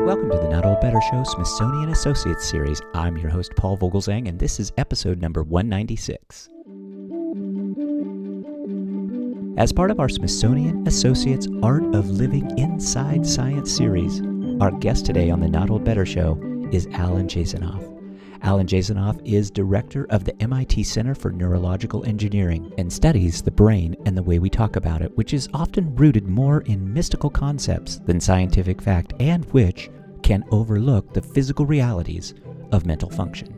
Welcome to the Not Old Better Show Smithsonian Associates series. I'm your host, Paul Vogelzang, and this is episode number 196. As part of our Smithsonian Associates Art of Living Inside Science series, our guest today on the Not Old Better Show is Alan Jasanoff. Alan Jasanoff is director of the MIT Center for Neurological Engineering and studies the brain and the way we talk about it, which is often rooted more in mystical concepts than scientific fact, and which can overlook the physical realities of mental function.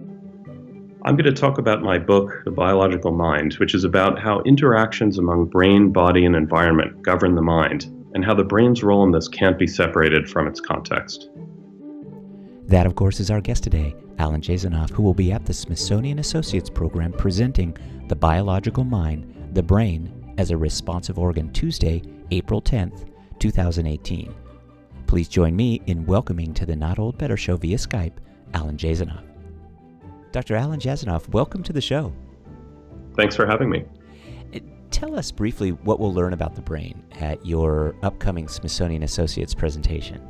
I'm going to talk about my book, The Biological Mind, which is about how interactions among brain, body, and environment govern the mind, and how the brain's role in this can't be separated from its context. That, of course, is our guest today, Alan Jasanoff, who will be at the Smithsonian Associates program presenting The Biological Mind, the Brain as a Responsive Organ, Tuesday, April 10th, 2018. Please join me in welcoming to the Not Old Better Show via Skype, Alan Jasanoff. Dr. Alan Jasanoff, welcome to the show. Thanks for having me. Tell us briefly what we'll learn about the brain at your upcoming Smithsonian Associates presentation.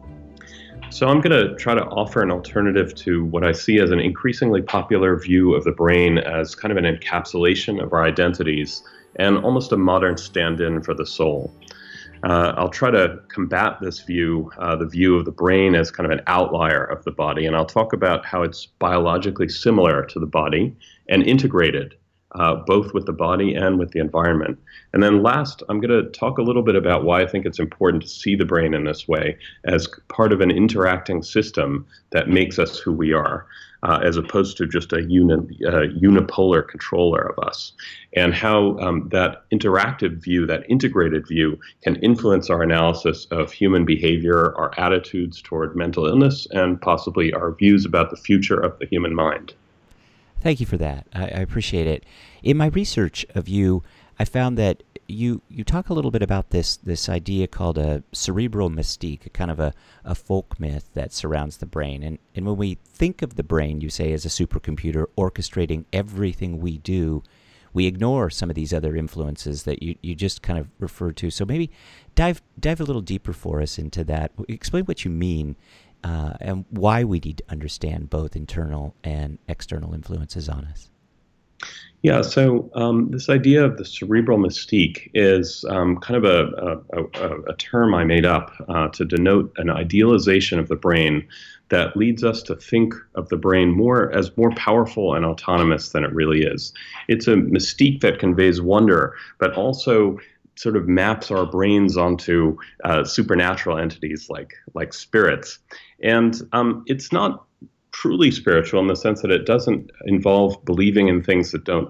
So I'm going to try to offer an alternative to what I see as an increasingly popular view of the brain as kind of an encapsulation of our identities and almost a modern stand-in for the soul. I'll try to combat this view, the view of the brain as kind of an outlier of the body, and I'll talk about how it's biologically similar to the body and integrated both with the body and with the environment. And then last, I'm going to talk a little bit about why I think it's important to see the brain in this way as part of an interacting system that makes us who we are, as opposed to just a unipolar controller of us, and how that interactive view, that integrated view, can influence our analysis of human behavior, our attitudes toward mental illness, and possibly our views about the future of the human mind. Thank you for that. I appreciate it. In my research of you, I found that you talk a little bit about this idea called a cerebral mystique, kind of a folk myth that surrounds the brain. And when we think of the brain, you say, as a supercomputer orchestrating everything we do, we ignore some of these other influences that you just kind of referred to. So maybe dive a little deeper for us into that. Explain what you mean and why we need to understand both internal and external influences on us. Yeah, so this idea of the cerebral mystique is kind of a term I made up to denote an idealization of the brain that leads us to think of the brain as more powerful and autonomous than it really is. It's a mystique that conveys wonder, but also sort of maps our brains onto supernatural entities like spirits. And it's not truly spiritual in the sense that it doesn't involve believing in things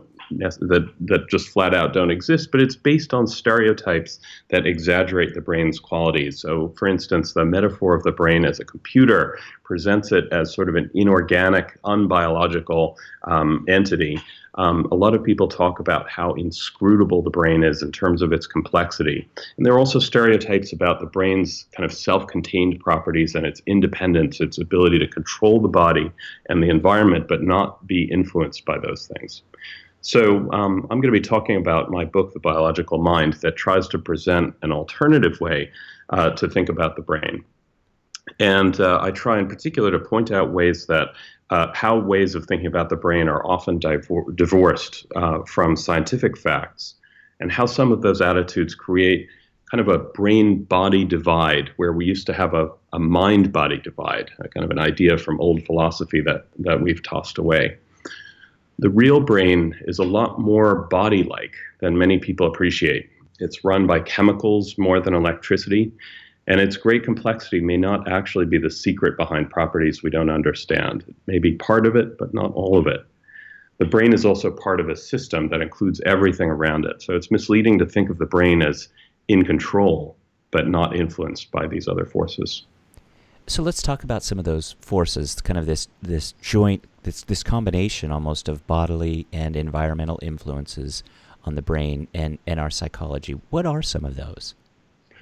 that just flat out don't exist, but it's based on stereotypes that exaggerate the brain's qualities. So, for instance, the metaphor of the brain as a computer presents it as sort of an inorganic, unbiological entity. A lot of people talk about how inscrutable the brain is in terms of its complexity. And there are also stereotypes about the brain's kind of self-contained properties and its independence, its ability to control the body and the environment, but not be influenced by those things. So I'm going to be talking about my book, The Biological Mind, that tries to present an alternative way to think about the brain. And I try in particular to point out ways that how ways of thinking about the brain are often divorced from scientific facts, and how some of those attitudes create kind of a brain-body divide, where we used to have a mind-body divide, a kind of an idea from old philosophy that we've tossed away. The real brain is a lot more body-like than many people appreciate. It's run by chemicals more than electricity, and its great complexity may not actually be the secret behind properties we don't understand. It may be part of it, but not all of it. The brain is also part of a system that includes everything around it. So it's misleading to think of the brain as in control, but not influenced by these other forces. So let's talk about some of those forces, kind of this joint, this combination almost of bodily and environmental influences on the brain and our psychology. What are some of those?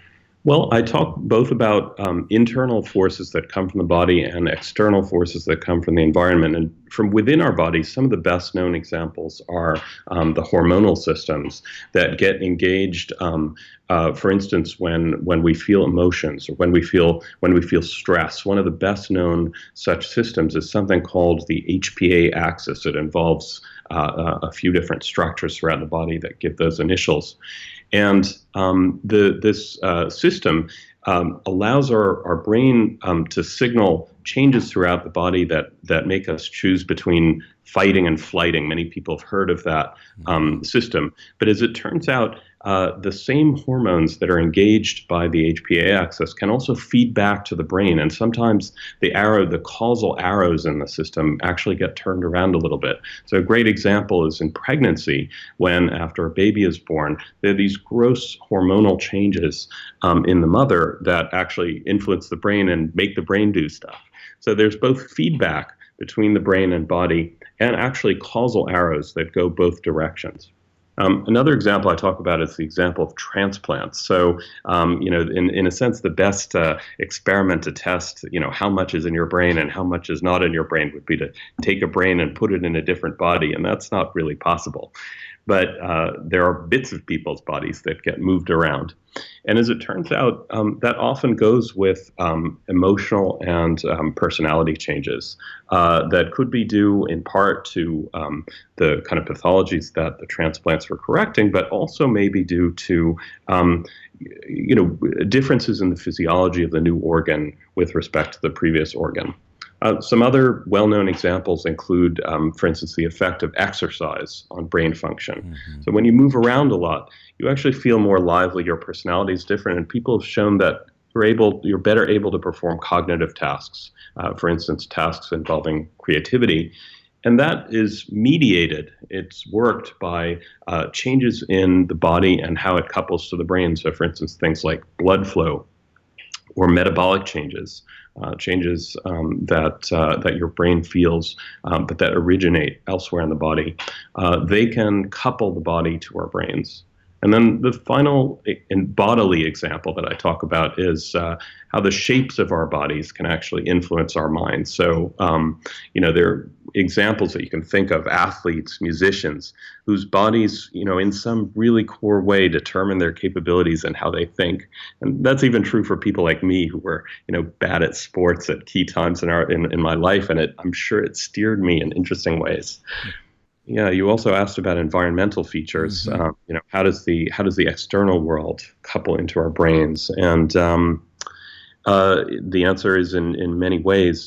Well, I talk both about internal forces that come from the body and external forces that come from the environment. And from within our bodies, some of the best known examples are the hormonal systems that get engaged. For instance, when we feel emotions or when we feel stress, one of the best known such systems is something called the HPA axis. It involves a few different structures throughout the body that give those initials. And this system allows our brain to signal changes throughout the body that make us choose between fighting and flighting. Many people have heard of that system. But as it turns out, the same hormones that are engaged by the HPA axis can also feed back to the brain. And sometimes the causal arrows in the system actually get turned around a little bit. So a great example is in pregnancy, when after a baby is born, there are these gross hormonal changes in the mother that actually influence the brain and make the brain do stuff. So there's both feedback between the brain and body and actually causal arrows that go both directions. Another example I talk about is the example of transplants. So, in a sense, the best experiment to test, how much is in your brain and how much is not in your brain would be to take a brain and put it in a different body, and that's not really possible. But there are bits of people's bodies that get moved around. And as it turns out, that often goes with emotional and personality changes that could be due in part to the kind of pathologies that the transplants were correcting, but also maybe due to differences in the physiology of the new organ with respect to the previous organ. Some other well-known examples include, for instance, the effect of exercise on brain function. Mm-hmm. So when you move around a lot, you actually feel more lively, your personality is different, and people have shown that you're better able to perform cognitive tasks, for instance, tasks involving creativity. And that is mediated, it's worked by changes in the body and how it couples to the brain. So for instance, things like blood flow or metabolic changes. Changes that your brain feels, but that originate elsewhere in the body. They can couple the body to our brains. And then the final bodily example that I talk about is how the shapes of our bodies can actually influence our minds. So, there are examples that you can think of, athletes, musicians, whose bodies, in some really core way determine their capabilities and how they think. And that's even true for people like me who were, bad at sports at key times in my life. And I'm sure it steered me in interesting ways. Yeah, you also asked about environmental features. Mm-hmm. How does the external world couple into our brains? And the answer is in many ways.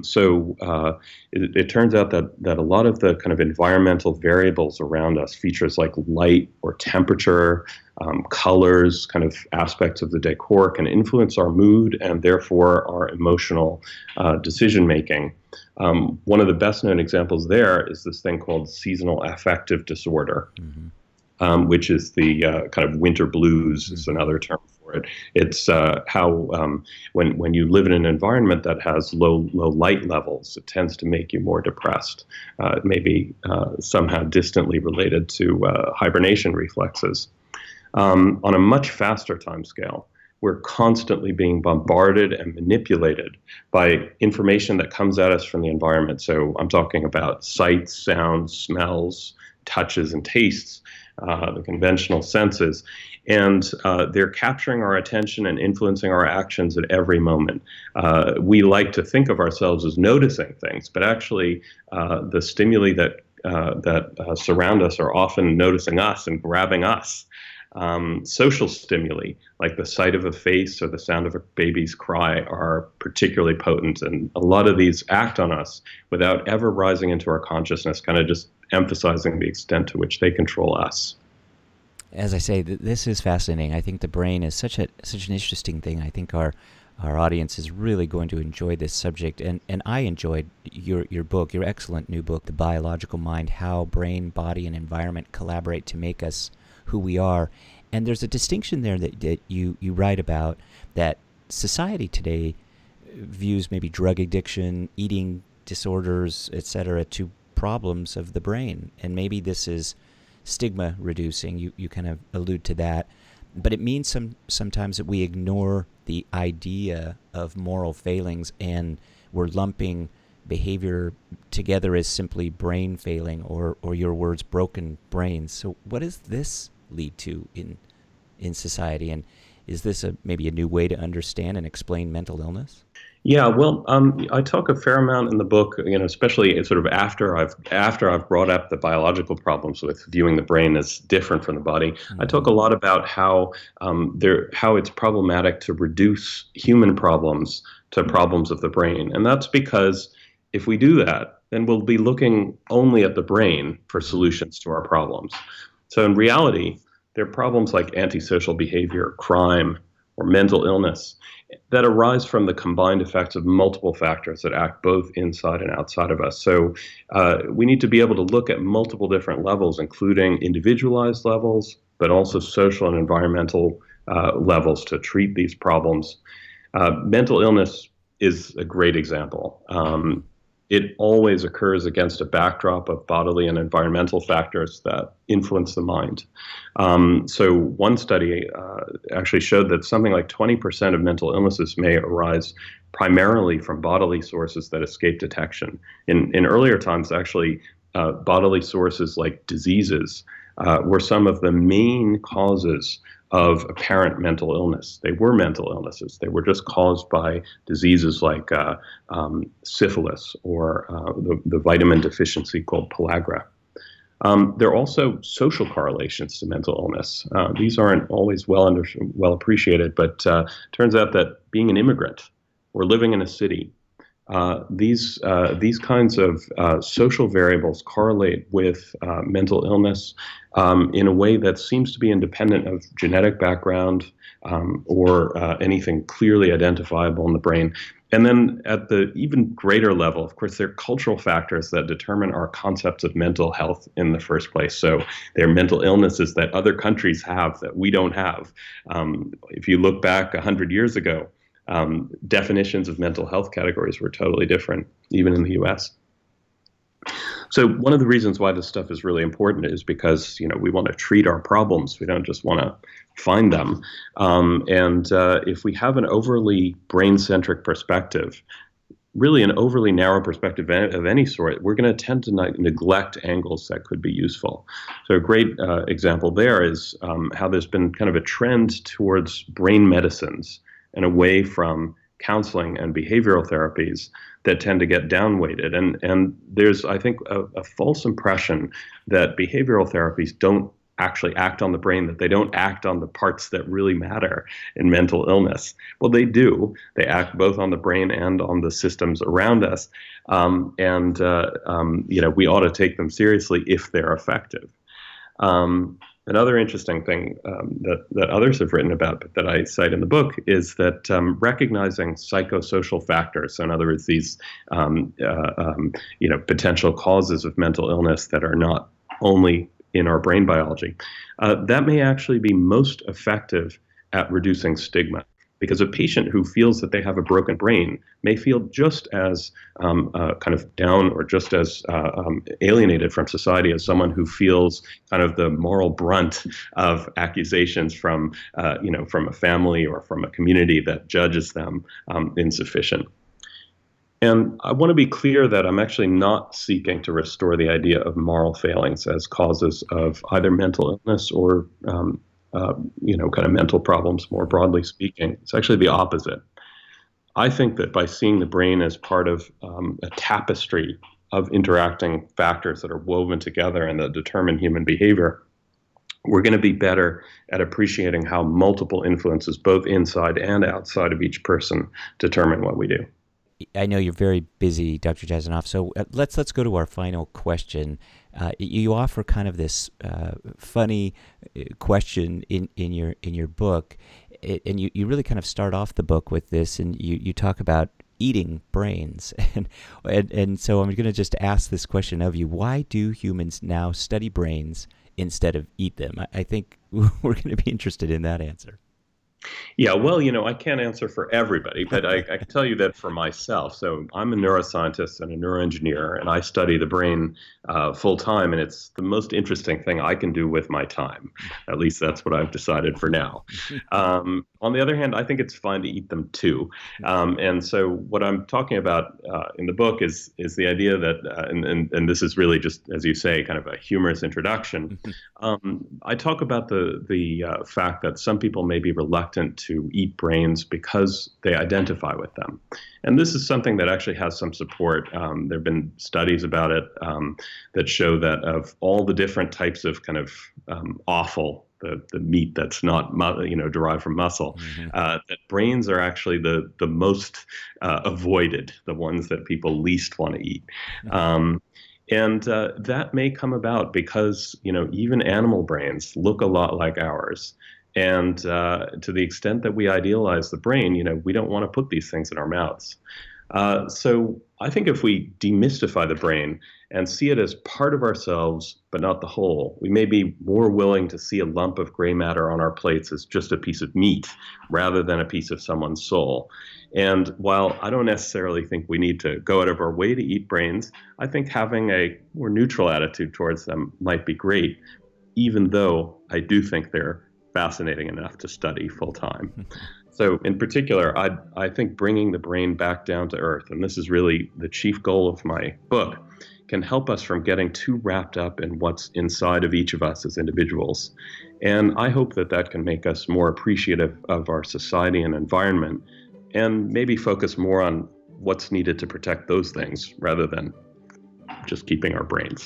It turns out that a lot of the kind of environmental variables around us, features like light or temperature, colors, kind of aspects of the decor, can influence our mood and therefore our emotional decision making. One of the best known examples there is this thing called seasonal affective disorder, mm-hmm. Which is the kind of winter blues, mm-hmm. is another term for it. It's how when you live in an environment that has low light levels, it tends to make you more depressed. It may be somehow distantly related to hibernation reflexes. On a much faster time scale, we're constantly being bombarded and manipulated by information that comes at us from the environment. So I'm talking about sights, sounds, smells, touches, and tastes, the conventional senses. And they're capturing our attention and influencing our actions at every moment. We like to think of ourselves as noticing things, but actually the stimuli that surround us are often noticing us and grabbing us. Social stimuli, like the sight of a face or the sound of a baby's cry, are particularly potent. And a lot of these act on us without ever rising into our consciousness, kind of just emphasizing the extent to which they control us. As I say, this is fascinating. I think the brain is such an interesting thing. I think our audience is really going to enjoy this subject. And I enjoyed your book, your excellent new book, The Biological Mind, How Brain, Body, and Environment Collaborate to Make Us Who We Are. And there's a distinction there that you write about, that society today views maybe drug addiction, eating disorders, etc., to problems of the brain. And maybe this is stigma reducing. You kind of allude to that. but it means sometimes that we ignore the idea of moral failings, and we're lumping behavior together as simply brain failing, or your words, broken brains. So what does this lead to in society, and is this maybe a new way to understand and explain mental illness? Yeah, well, I talk a fair amount in the book, especially sort of after I've brought up the biological problems with viewing the brain as different from the body. I talk a lot about how it's problematic to reduce human problems to problems of the brain, and that's because if we do that, then we'll be looking only at the brain for solutions to our problems. So in reality, there are problems like antisocial behavior, crime, or mental illness that arise from the combined effects of multiple factors that act both inside and outside of us. So we need to be able to look at multiple different levels, including individualized levels, but also social and environmental levels to treat these problems. Mental illness is a great example. It always occurs against a backdrop of bodily and environmental factors that influence the mind. So one study actually showed that something like 20% of mental illnesses may arise primarily from bodily sources that escape detection. In earlier times, actually, bodily sources like diseases were some of the main causes of apparent mental illness. They were mental illnesses. They were just caused by diseases like syphilis or the vitamin deficiency called pellagra. There are also social correlations to mental illness. These aren't always well appreciated, but turns out that being an immigrant or living in a city, these kinds of social variables correlate with mental illness in a way that seems to be independent of genetic background or anything clearly identifiable in the brain. And then at the even greater level, of course, there are cultural factors that determine our concepts of mental health in the first place. So there are mental illnesses that other countries have that we don't have. If you look back 100 years ago, definitions of mental health categories were totally different, even in the US. So one of the reasons why this stuff is really important is because, we want to treat our problems. We don't just want to find them. And if we have an overly brain-centric perspective, really an overly narrow perspective of any sort, we're going to tend to neglect angles that could be useful. So a great example there is how there's been kind of a trend towards brain medicines and away from counseling and behavioral therapies that tend to get downweighted. And there's, I think, a false impression that behavioral therapies don't actually act on the brain, that they don't act on the parts that really matter in mental illness. Well, they do. They act both on the brain and on the systems around us. We ought to take them seriously if they're effective. Another interesting thing that others have written about, but that I cite in the book, is that recognizing psychosocial factors, so in other words, these potential causes of mental illness that are not only in our brain biology, that may actually be most effective at reducing stigma. Because a patient who feels that they have a broken brain may feel just as kind of down or just as alienated from society as someone who feels kind of the moral brunt of accusations from a family or from a community that judges them insufficient. And I want to be clear that I'm actually not seeking to restore the idea of moral failings as causes of either mental illness or kind of mental problems, more broadly speaking. It's actually the opposite. I think that by seeing the brain as part of a tapestry of interacting factors that are woven together and that determine human behavior, we're going to be better at appreciating how multiple influences, both inside and outside of each person, determine what we do. I know you're very busy, Dr. Jasanoff, so let's go to our final question. You offer kind of this funny question in your book, and you really kind of start off the book with this, and you talk about eating brains, and so I'm going to just ask this question of you: why do humans now study brains instead of eat them? I think we're going to be interested in that answer. Yeah, well, I can't answer for everybody, but I can tell you that for myself. So I'm a neuroscientist and a neuroengineer, and I study the brain full time, and it's the most interesting thing I can do with my time. At least that's what I've decided for now. On the other hand, I think it's fun to eat them too. And so what I'm talking about in the book is the idea that, and this is really just, as you say, kind of a humorous introduction. I talk about the fact that some people may be reluctant to eat brains because they identify with them. And this is something that actually has some support. There have been studies about it that show that of all the different types of kind of offal, the meat that's not derived from muscle, that brains are actually the most avoided, the ones that people least want to eat. And that may come about because, even animal brains look a lot like ours. And to the extent that we idealize the brain, we don't want to put these things in our mouths. So I think if we demystify the brain and see it as part of ourselves, but not the whole, we may be more willing to see a lump of gray matter on our plates as just a piece of meat rather than a piece of someone's soul. And while I don't necessarily think we need to go out of our way to eat brains, I think having a more neutral attitude towards them might be great, even though I do think they're fascinating enough to study full time. So in particular, I think bringing the brain back down to earth, and this is really the chief goal of my book, can help us from getting too wrapped up in what's inside of each of us as individuals. And I hope that can make us more appreciative of our society and environment, and maybe focus more on what's needed to protect those things rather than just keeping our brains.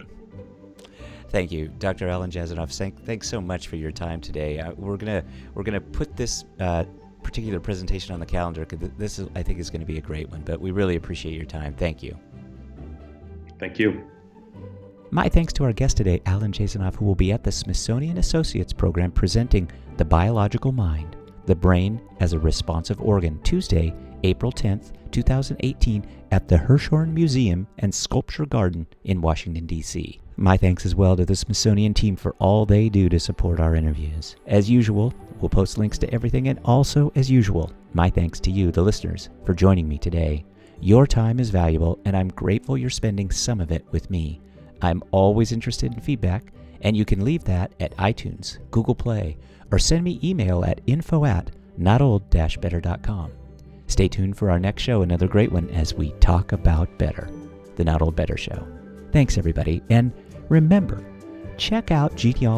Thank you, Dr. Alan Jasanoff. Thanks so much for your time today. We're gonna put this particular presentation on the calendar because this I think is going to be a great one. But we really appreciate your time. Thank you. Thank you. My thanks to our guest today, Alan Jasanoff, who will be at the Smithsonian Associates Program presenting The Biological Mind, the Brain as a Responsive Organ, Tuesday, April 10th, 2018, at the Hirshhorn Museum and Sculpture Garden in Washington, D.C. My thanks as well to the Smithsonian team for all they do to support our interviews. As usual, we'll post links to everything, and also, as usual, my thanks to you, the listeners, for joining me today. Your time is valuable, and I'm grateful you're spending some of it with me. I'm always interested in feedback, and you can leave that at iTunes, Google Play, or send me email at info@notold-better.com. Stay tuned for our next show, another great one, as we talk about better. The Not Old Better Show. Thanks, everybody. And remember, check out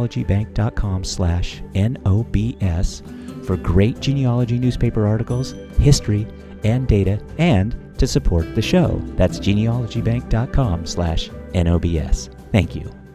genealogybank.com/NOBS for great genealogy newspaper articles, history, and data, and to support the show. That's genealogybank.com/NOBS. Thank you.